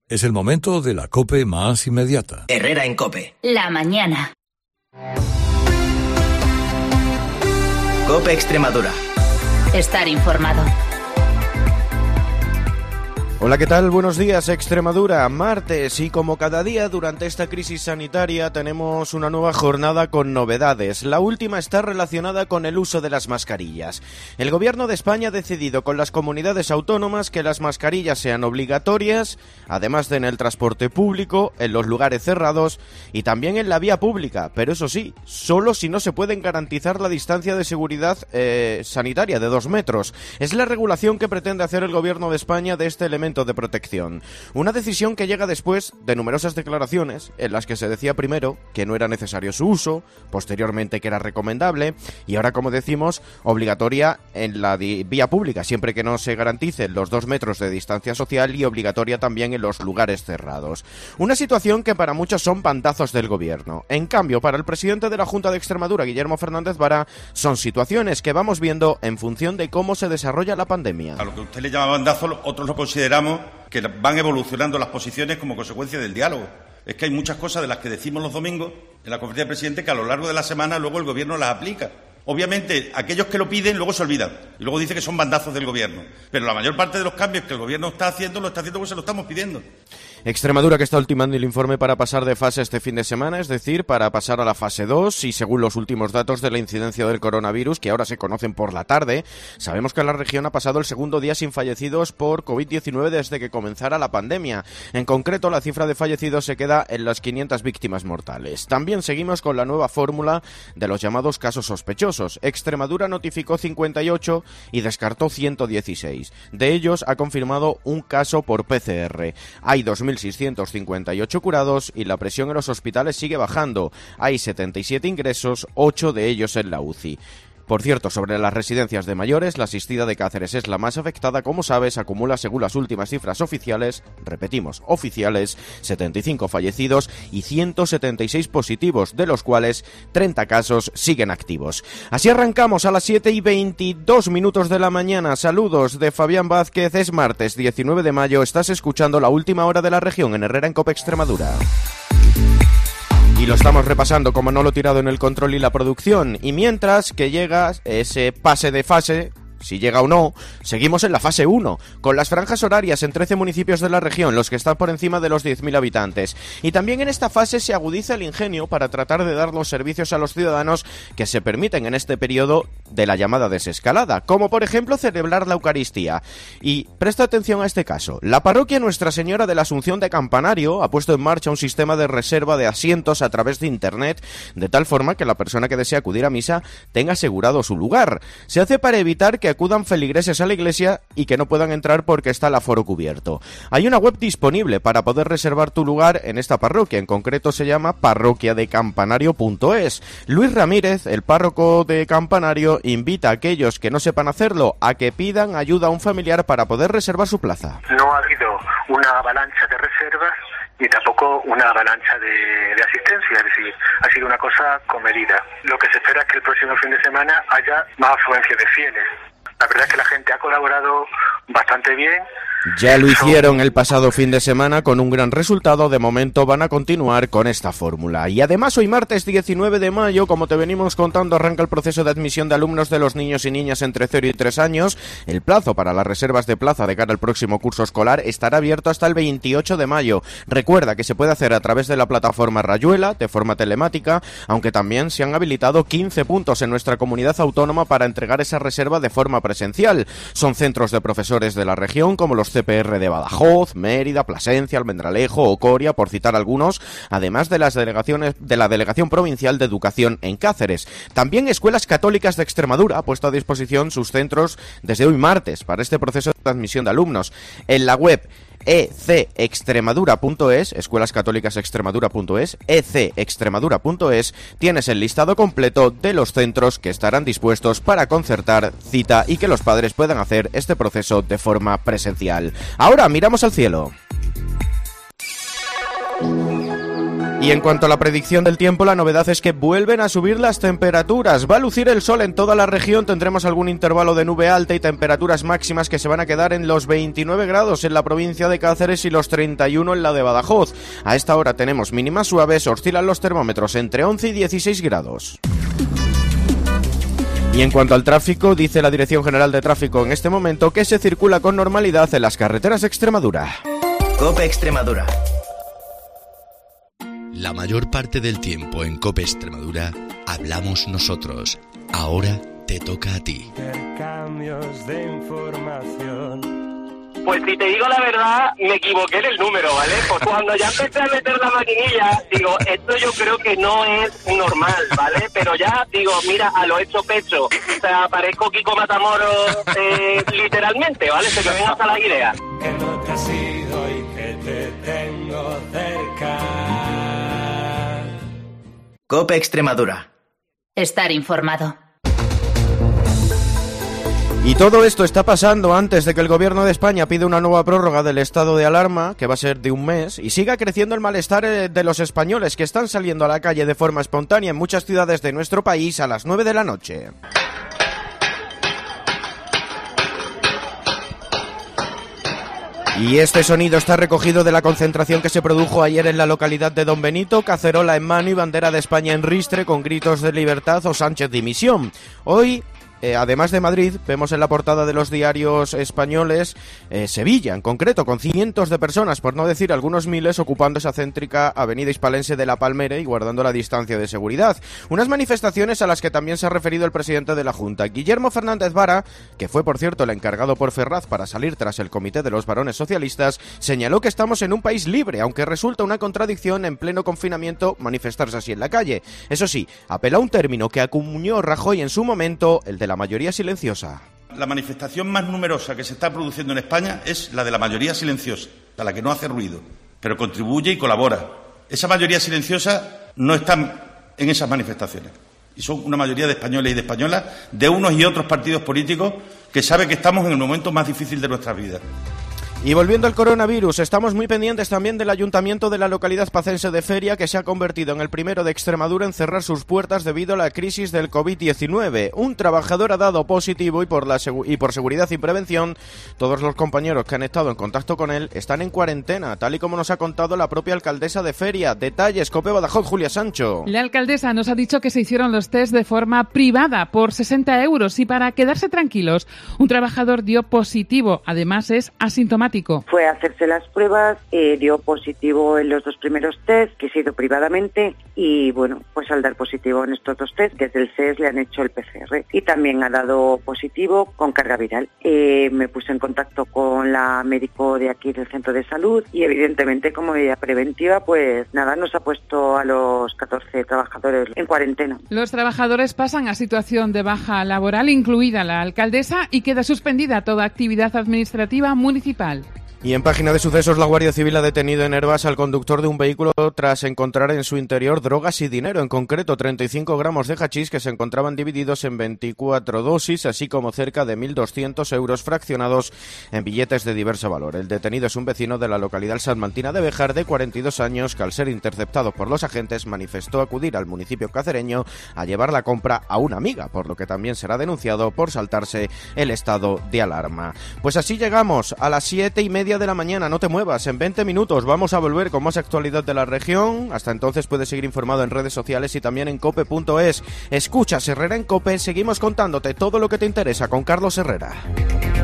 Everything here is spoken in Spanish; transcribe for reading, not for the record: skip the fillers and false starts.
Es el momento de la COPE más inmediata. Herrera en COPE. La mañana. COPE Extremadura. Estar informado. Hola, ¿qué tal? Buenos días, Extremadura. Martes, y como cada día durante esta crisis sanitaria tenemos una nueva jornada con novedades. La última está relacionada con el uso de las mascarillas. El Gobierno de España ha decidido con las comunidades autónomas que las mascarillas sean obligatorias, además de en el transporte público, en los lugares cerrados y también en la vía pública. Pero eso sí, solo si no se pueden garantizar la distancia de seguridad sanitaria de 2 metros. Es la regulación que pretende hacer el Gobierno de España de este elemento de protección. Una decisión que llega después de numerosas declaraciones en las que se decía primero que no era necesario su uso, posteriormente que era recomendable y ahora, como decimos, obligatoria en la vía pública, siempre que no se garanticen los 2 metros de distancia social, y obligatoria también en los lugares cerrados. Una situación que para muchos son bandazos del Gobierno. En cambio, para el presidente de la Junta de Extremadura, Guillermo Fernández Vara, son situaciones que vamos viendo en función de cómo se desarrolla la pandemia. A lo que usted le llama bandazo, otros lo consideramos que van evolucionando las posiciones como consecuencia del diálogo. Es que hay muchas cosas de las que decimos los domingos en la conferencia de presidente que a lo largo de la semana luego el Gobierno las aplica. Obviamente, aquellos que lo piden luego se olvidan y luego dice que son bandazos del Gobierno. Pero la mayor parte de los cambios que el Gobierno está haciendo, lo está haciendo porque se lo estamos pidiendo. Extremadura, que está ultimando el informe para pasar de fase este fin de semana, es decir, para pasar a la fase 2, y según los últimos datos de la incidencia del coronavirus, que ahora se conocen por la tarde, sabemos que la región ha pasado el segundo día sin fallecidos por COVID-19 desde que comenzara la pandemia. En concreto, la cifra de fallecidos se queda en las 500 víctimas mortales. También seguimos con la nueva fórmula de los llamados casos sospechosos. Extremadura notificó 58 y descartó 116. De ellos ha confirmado un caso por PCR. Hay 2.658 curados y la presión en los hospitales sigue bajando. Hay 77 ingresos, 8 de ellos en la UCI. Por cierto, sobre las residencias de mayores, la asistida de Cáceres es la más afectada. Como sabes, acumula, según las últimas cifras oficiales, repetimos, oficiales, 75 fallecidos y 176 positivos, de los cuales 30 casos siguen activos. Así arrancamos a las 7:22 de la mañana. Saludos de Fabián Vázquez. Es martes 19 de mayo. Estás escuchando la última hora de la región en Herrera en COPE Extremadura. Y lo estamos repasando, como no, lo tirado en el control y la producción. Y mientras que llega ese pase de fase, si llega o no, seguimos en la fase 1, con las franjas horarias en 13 municipios de la región, los que están por encima de los 10.000 habitantes. Y también en esta fase se agudiza el ingenio para tratar de dar los servicios a los ciudadanos que se permiten en este periodo de la llamada desescalada, como por ejemplo celebrar la Eucaristía. Y presta atención a este caso. La parroquia Nuestra Señora de la Asunción de Campanario ha puesto en marcha un sistema de reserva de asientos a través de internet, de tal forma que la persona que desea acudir a misa tenga asegurado su lugar. Se hace para evitar que acudan feligreses a la iglesia y que no puedan entrar porque está el aforo cubierto. Hay una web disponible para poder reservar tu lugar en esta parroquia, en concreto se llama parroquiadecampanario.es. Luis Ramírez, el párroco de Campanario, invita a aquellos que no sepan hacerlo a que pidan ayuda a un familiar para poder reservar su plaza. No ha habido una avalancha de reservas ni tampoco una avalancha de asistencia, es decir, ha sido una cosa comedida. Lo que se espera es que el próximo fin de semana haya más afluencia de fieles. La verdad es que la gente ha colaborado bastante bien. Ya lo hicieron el pasado fin de semana con un gran resultado. De momento van a continuar con esta fórmula. Y además hoy martes 19 de mayo, como te venimos contando, arranca el proceso de admisión de alumnos de los niños y niñas entre 0 y 3 años. El plazo para las reservas de plaza de cara al próximo curso escolar estará abierto hasta el 28 de mayo. Recuerda que se puede hacer a través de la plataforma Rayuela, de forma telemática, aunque también se han habilitado 15 puntos en nuestra comunidad autónoma para entregar esa reserva de forma presencial. Son centros de profesores de la región, como los CPR de Badajoz, Mérida, Plasencia, Almendralejo o Coria, por citar algunos, además de las delegaciones de la Delegación Provincial de Educación en Cáceres. También Escuelas Católicas de Extremadura ha puesto a disposición sus centros desde hoy martes para este proceso de admisión de alumnos. En la web ecextremadura.es, escuelascatólicasextremadura.es, ecextremadura.es, tienes el listado completo de los centros que estarán dispuestos para concertar cita y que los padres puedan hacer este proceso de forma presencial. Ahora miramos al cielo. Y en cuanto a la predicción del tiempo, la novedad es que vuelven a subir las temperaturas. Va a lucir el sol en toda la región, tendremos algún intervalo de nube alta y temperaturas máximas que se van a quedar en los 29 grados en la provincia de Cáceres y los 31 en la de Badajoz. A esta hora tenemos mínimas suaves, oscilan los termómetros entre 11 y 16 grados. Y en cuanto al tráfico, dice la Dirección General de Tráfico en este momento que se circula con normalidad en las carreteras de Extremadura. COPE Extremadura. La mayor parte del tiempo en COPE Extremadura hablamos nosotros. Ahora te toca a ti. Intercambios de información. Pues si te digo la verdad, me equivoqué en el número, ¿vale? Pues cuando ya empecé a meter la maquinilla, digo, esto yo creo que no es normal, ¿vale? Pero ya digo, mira, a lo hecho pecho. O sea, parezco Kiko Matamoros literalmente, ¿vale? Se me ven hasta la idea. Que no te has ido y que te tengo cerca. COPE Extremadura. Estar informado. Y todo esto está pasando antes de que el Gobierno de España pida una nueva prórroga del estado de alarma, que va a ser de un mes, y siga creciendo el malestar de los españoles que están saliendo a la calle de forma espontánea en muchas ciudades de nuestro país a las 9 de la noche. Y este sonido está recogido de la concentración que se produjo ayer en la localidad de Don Benito, cacerola en mano y bandera de España en ristre con gritos de libertad o Sánchez dimisión. Hoy, además de Madrid, vemos en la portada de los diarios españoles Sevilla, en concreto, con cientos de personas, por no decir algunos miles, ocupando esa céntrica avenida hispalense de La Palmera y guardando la distancia de seguridad. Unas manifestaciones a las que también se ha referido el presidente de la Junta, Guillermo Fernández Vara, que fue, por cierto, el encargado por Ferraz para salir tras el Comité de los Varones Socialistas, señaló que estamos en un país libre, aunque resulta una contradicción en pleno confinamiento manifestarse así en la calle. Eso sí, apela a un término que acuñó Rajoy en su momento, el de la mayoría silenciosa. La manifestación más numerosa que se está produciendo en España es la de la mayoría silenciosa, la que no hace ruido, pero contribuye y colabora. Esa mayoría silenciosa no está en esas manifestaciones. Y son una mayoría de españoles y de españolas, de unos y otros partidos políticos, que saben que estamos en el momento más difícil de nuestra vida. Y volviendo al coronavirus, estamos muy pendientes también del ayuntamiento de la localidad pacense de Feria, que se ha convertido en el primero de Extremadura en cerrar sus puertas debido a la crisis del COVID-19. Un trabajador ha dado positivo y por seguridad y prevención, todos los compañeros que han estado en contacto con él están en cuarentena, tal y como nos ha contado la propia alcaldesa de Feria. Detalles, COPE Badajoz, Julia Sancho. La alcaldesa nos ha dicho que se hicieron los test de forma privada por 60 euros y para quedarse tranquilos. Un trabajador dio positivo, además es asintomático. Fue a hacerse las pruebas, dio positivo en los dos primeros test, que se hizo privadamente, y bueno, pues al dar positivo en estos dos test, desde el CES le han hecho el PCR, y también ha dado positivo con carga viral. Me puse en contacto con la médico de aquí del centro de salud, y evidentemente como medida preventiva, pues nada, nos ha puesto a los 14 trabajadores en cuarentena. Los trabajadores pasan a situación de baja laboral, incluida la alcaldesa, y queda suspendida toda actividad administrativa municipal. Y en página de sucesos, la Guardia Civil ha detenido en Hervás al conductor de un vehículo tras encontrar en su interior drogas y dinero, en concreto 35 gramos de hachís que se encontraban divididos en 24 dosis, así como cerca de 1.200 euros fraccionados en billetes de diverso valor. El detenido es un vecino de la localidad salmantina de Béjar, de 42 años, que al ser interceptado por los agentes manifestó acudir al municipio cacereño a llevar la compra a una amiga, por lo que también será denunciado por saltarse el estado de alarma. Pues así llegamos a las 7:30 de la mañana, no te muevas, en 20 minutos vamos a volver con más actualidad de la región. Hasta entonces puedes seguir informado en redes sociales y también en cope.es. Escuchas Herrera en COPE, seguimos contándote todo lo que te interesa con Carlos Herrera.